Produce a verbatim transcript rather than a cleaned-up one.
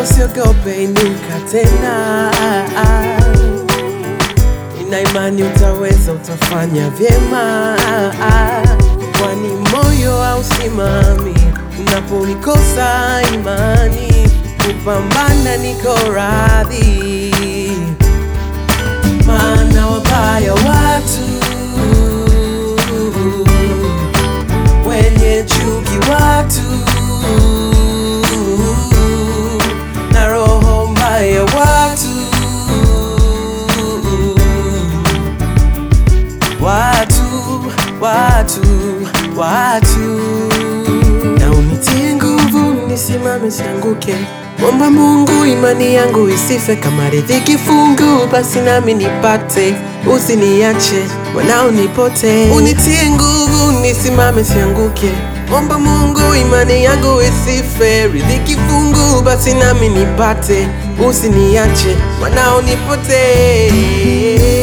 usiogope, inuka tena. Nina imani utaweza, utafanya vyema, kwani moyo hausimami unapoikosa imani. Kupambana niko radhi, maana wabaya watu wenye chuki watu na roho mbaya watu watu watu watu na unitie nguvu nisimame sianguke. Omba Mungu imani yangu isife, kama riziki fungu basi nami nipate. Usiniache wanao nipote, unitie nguvu nisimame sianguke. Omba Mungu imani yangu isife, riziki fungu basi nami nipate. Usiniache wanao nipote.